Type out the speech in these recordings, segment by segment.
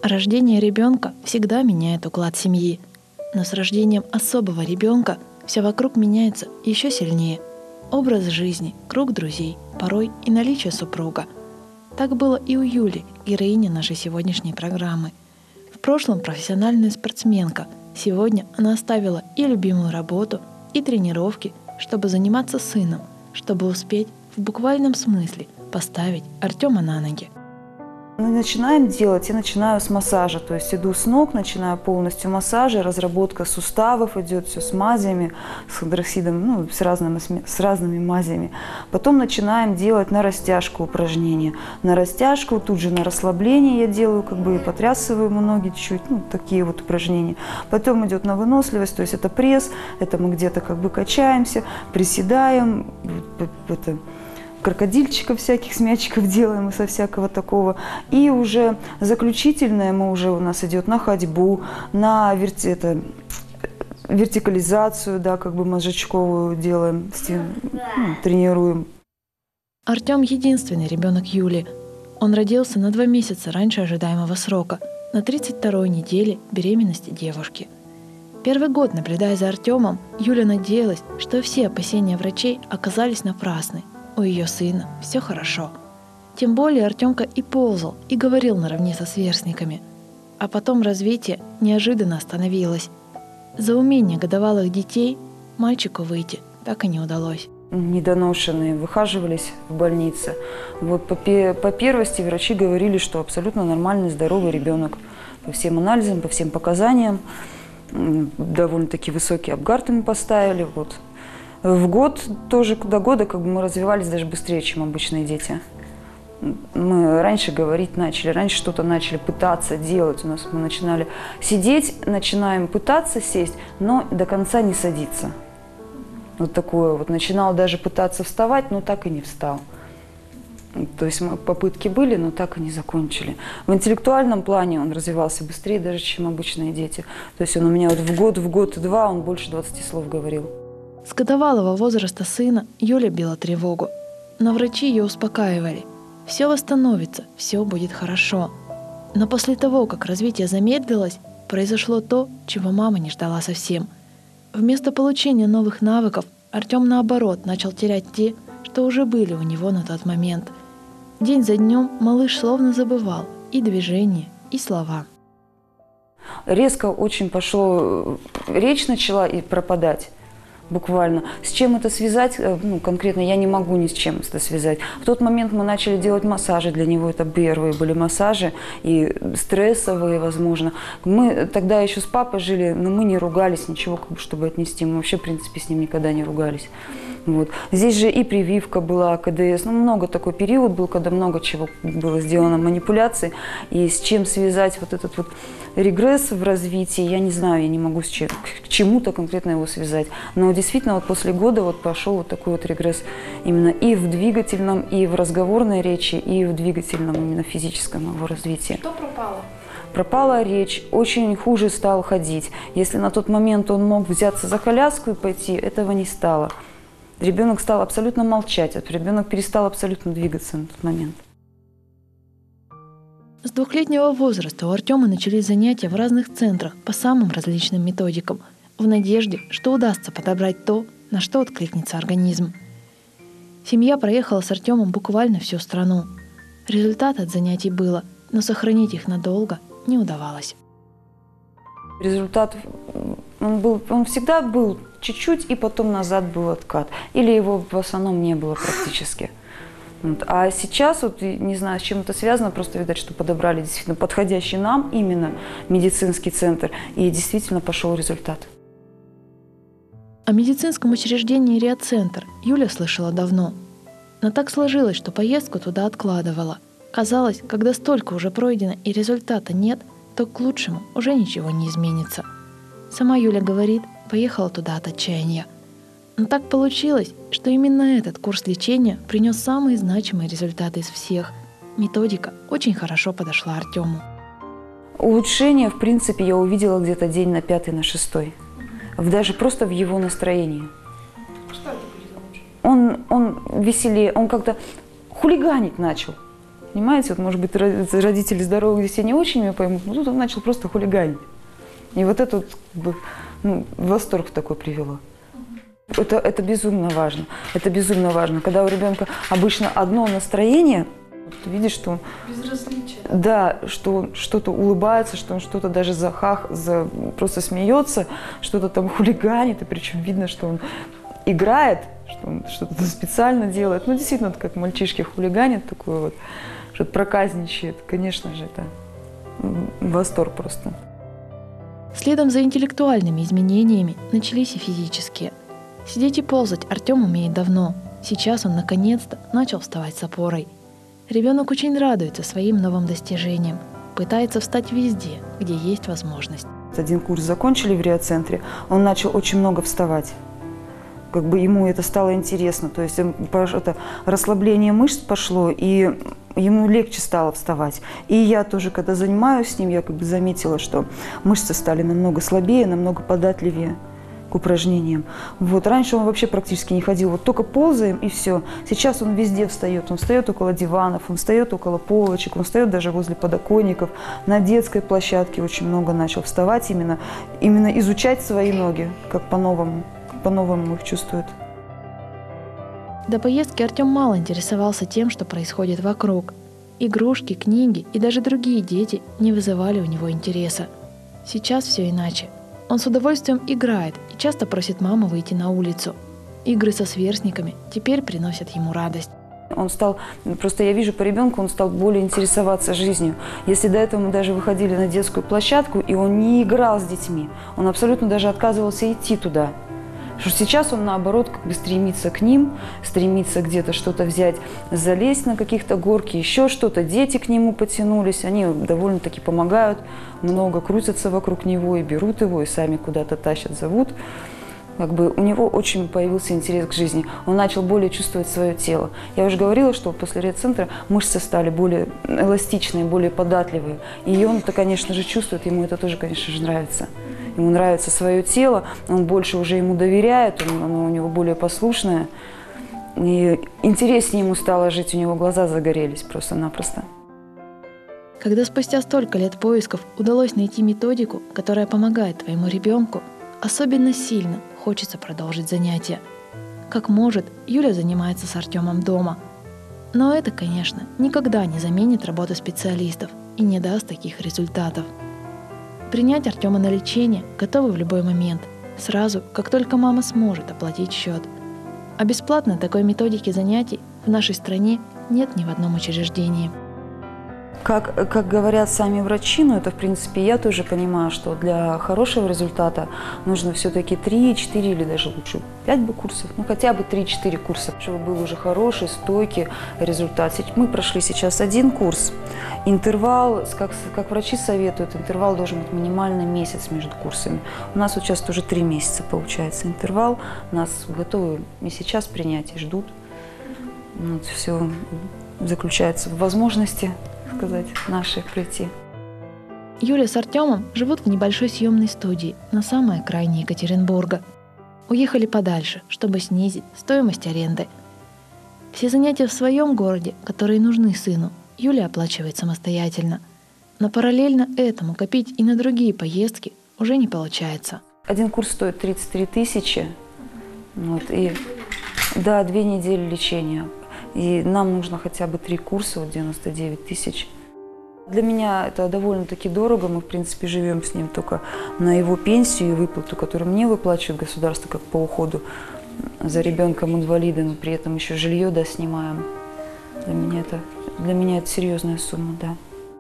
Рождение ребенка всегда меняет уклад семьи, но с рождением особого ребенка все вокруг меняется еще сильнее. Образ жизни, круг друзей, порой и наличие супруга. Так было и у Юли, героини нашей сегодняшней программы. В прошлом профессиональная спортсменка. Сегодня она оставила и любимую работу, и тренировки, чтобы заниматься сыном, чтобы успеть в буквальном смысле поставить Артема на ноги. Мы начинаем делать, я начинаю с массажа, то есть иду с ног, начинаю полностью массажа, разработка суставов идет, все с мазями, с хондроксидом, с разными мазями. Потом начинаем делать на растяжку упражнения. На растяжку, тут же на расслабление я делаю, потрясываю ноги чуть-чуть, такие вот упражнения. Потом идет на выносливость, то есть это пресс, это мы где-то качаемся, приседаем, крокодильчиков всяких с мячиков делаем и со всякого такого. И уже заключительное у нас идет на ходьбу, на вертикализацию, мозжечковую делаем, тренируем. Артем единственный ребенок Юли. Он родился на 2 месяца раньше ожидаемого срока, на 32-й неделе беременности девушки. Первый год, наблюдая за Артемом, Юля надеялась, что все опасения врачей оказались напрасны. У ее сына все хорошо. Тем более Артемка и ползал, и говорил наравне со сверстниками. А потом развитие неожиданно остановилось. За умение годовалых детей мальчику выйти так и не удалось. Недоношенные выхаживались в больнице. По первости врачи говорили, что абсолютно нормальный, здоровый ребенок. По всем анализам, по всем показаниям. Довольно-таки высокий апгард ему поставили. В год, тоже до года мы развивались даже быстрее, чем обычные дети. Мы раньше говорить начали, раньше что-то начали пытаться делать. Мы начинали сидеть, начинаем пытаться сесть, но до конца не садиться. Начинал даже пытаться вставать, но так и не встал. То есть попытки были, но так и не закончили. В интеллектуальном плане он развивался быстрее даже, чем обычные дети. То есть он у меня в год и 2 он больше 20 слов говорил. С годовалого возраста сына Юля била тревогу, но врачи ее успокаивали. Все восстановится, все будет хорошо. Но после того, как развитие замедлилось, произошло то, чего мама не ждала совсем. Вместо получения новых навыков Артем, наоборот, начал терять те, что уже были у него на тот момент. День за днем малыш словно забывал и движения, и слова. Резко очень пошло, речь начала и пропадать. Буквально. С чем это связать, конкретно я не могу ни с чем это связать. В тот момент мы начали делать массажи для него, это первые были массажи, и стрессовые, возможно. Мы тогда еще с папой жили, но мы не ругались, ничего, чтобы отнести. Мы вообще, в принципе, с ним никогда не ругались. Здесь же и прививка была, КДС, много такой период был, когда много чего было сделано, манипуляций, и с чем связать этот регресс в развитии, я не знаю, я не могу к чему-то конкретно его связать. Но действительно после года пошел такой регресс именно и в двигательном, и в разговорной речи, и в двигательном, именно физическом его развитии. Что пропало? Пропала речь, очень хуже стал ходить. Если на тот момент он мог взяться за коляску и пойти, этого не стало. Ребенок стал абсолютно молчать, ребенок перестал абсолютно двигаться на тот момент. С 2-летнего возраста у Артема начались занятия в разных центрах по самым различным методикам, в надежде, что удастся подобрать то, на что откликнется организм. Семья проехала с Артемом буквально всю страну. Результат от занятий было, но сохранить их надолго не удавалось. Результат, он всегда был чуть-чуть, и потом назад был откат. Или его в основном не было практически. А сейчас, не знаю, с чем это связано, просто видать, что подобрали действительно подходящий нам именно медицинский центр, и действительно пошел результат. О медицинском учреждении «Риоцентр» Юля слышала давно. Но так сложилось, что поездку туда откладывала. Казалось, когда столько уже пройдено и результата нет, то к лучшему уже ничего не изменится. Сама Юля говорит, поехала туда от отчаяния. Но так получилось, что именно этот курс лечения принес самые значимые результаты из всех. Методика очень хорошо подошла Артему. Улучшение, в принципе, я увидела где-то день на 5-й, на 6-й. Даже просто в его настроении. Что это будет лучше? Он веселее, он как-то хулиганить начал. Понимаете, вот, может быть, родители здоровых детей не очень меня поймут, но тут он начал просто хулиганить. И вот это вот, как бы, ну, восторг такой привело. Это безумно важно. Это безумно важно. Когда у ребенка обычно одно настроение, ты видишь, что он, Безразличие. да, что он что-то улыбается, что он что-то даже просто смеется, что-то там хулиганит, и причем видно, что он играет, что он что-то специально делает. Ну, действительно, вот как мальчишки хулиганят, такое вот, что-то проказничает. Конечно же, это восторг просто. Следом за интеллектуальными изменениями начались и физические. Сидеть и ползать Артем умеет давно. Сейчас он наконец-то начал вставать с опорой. Ребенок очень радуется своим новым достижениям, пытается встать везде, где есть возможность. Один курс закончили в риоцентре, он начал очень много вставать. Как бы ему это стало интересно, то есть это расслабление мышц пошло, и ему легче стало вставать. И я тоже, когда занимаюсь с ним, я как бы заметила, что мышцы стали намного слабее, намного податливее к упражнениям. Вот. Раньше он вообще практически не ходил, вот только ползаем и все. Сейчас он везде встает, он встает около диванов, он встает около полочек, он встает даже возле подоконников. На детской площадке очень много начал вставать, именно изучать свои ноги, как по-новому их чувствует. До поездки Артем мало интересовался тем, что происходит вокруг. Игрушки, книги и даже другие дети не вызывали у него интереса. Сейчас все иначе. Он с удовольствием играет и часто просит маму выйти на улицу. Игры со сверстниками теперь приносят ему радость. Он стал, просто я вижу по ребенку, он стал более интересоваться жизнью. Если до этого мы даже выходили на детскую площадку, и он не играл с детьми, он абсолютно даже отказывался идти туда. Что сейчас он, наоборот, как бы стремится к ним, стремится где-то что-то взять, залезть на каких-то горки, еще что-то. Дети к нему потянулись, они довольно-таки помогают, много крутятся вокруг него и берут его, и сами куда-то тащат, зовут. Как бы у него очень появился интерес к жизни. Он начал более чувствовать свое тело. Я уже говорила, что после риоцентра мышцы стали более эластичные, более податливые. И он-то, конечно же, чувствует, ему это тоже, конечно же, нравится. Ему нравится свое тело, он больше уже ему доверяет, оно у него более послушное. И интереснее ему стало жить, у него глаза загорелись просто-напросто. Когда спустя столько лет поисков удалось найти методику, которая помогает твоему ребенку, особенно сильно хочется продолжить занятия. Как может, Юля занимается с Артемом дома. Но это, конечно, никогда не заменит работу специалистов и не даст таких результатов. Принять Артема на лечение готовы в любой момент, сразу, как только мама сможет оплатить счет. А бесплатно такой методики занятий в нашей стране нет ни в одном учреждении. Как говорят сами врачи, это, в принципе, я тоже понимаю, что для хорошего результата нужно все-таки 3, 4 или даже лучше 5 бы курсов, хотя бы 3-4 курса, чтобы был уже хороший, стойкий результат. Мы прошли сейчас один курс. Интервал, как врачи советуют, интервал должен быть минимально месяц между курсами. У нас вот сейчас уже 3 месяца получается интервал. Нас готовы и сейчас принять, и ждут. Все заключается в возможности наших прийти. Юля с Артемом живут в небольшой съемной студии на самой окраине Екатеринбурга. Уехали подальше, чтобы снизить стоимость аренды. Все занятия в своем городе, которые нужны сыну, Юля оплачивает самостоятельно. Но параллельно этому копить и на другие поездки уже не получается. Один курс стоит 33 тысячи. И 2 недели лечения. И нам нужно хотя бы 3 курса, 99 тысяч. Для меня это довольно-таки дорого. Мы, в принципе, живем с ним только на его пенсию и выплату, которую мне выплачивает государство как по уходу за ребенком-инвалидом. И при этом еще жилье снимаем. Для меня это серьезная сумма, да.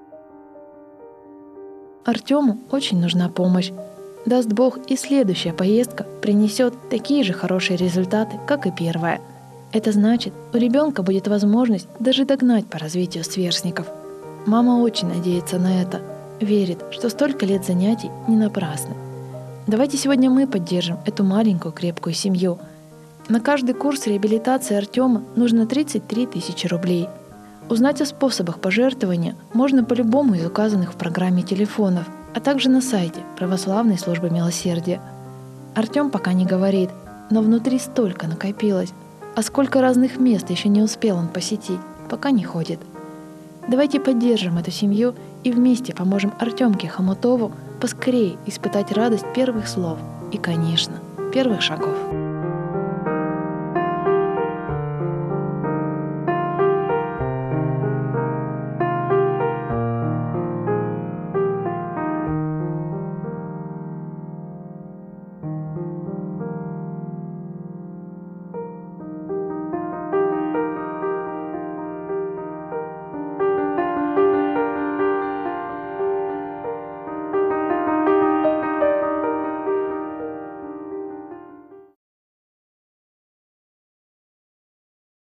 Артему очень нужна помощь. Даст Бог, и следующая поездка принесет такие же хорошие результаты, как и первая. Это значит, у ребенка будет возможность даже догнать по развитию сверстников. Мама очень надеется на это, верит, что столько лет занятий не напрасны. Давайте сегодня мы поддержим эту маленькую крепкую семью. На каждый курс реабилитации Артема нужно 33 тысячи рублей. Узнать о способах пожертвования можно по любому из указанных в программе телефонов, а также на сайте Православной службы милосердия. Артем пока не говорит, но внутри столько накопилось. А сколько разных мест еще не успел он посетить, пока не ходит. Давайте поддержим эту семью и вместе поможем Артемке Хомутову поскорее испытать радость первых слов и, конечно, первых шагов.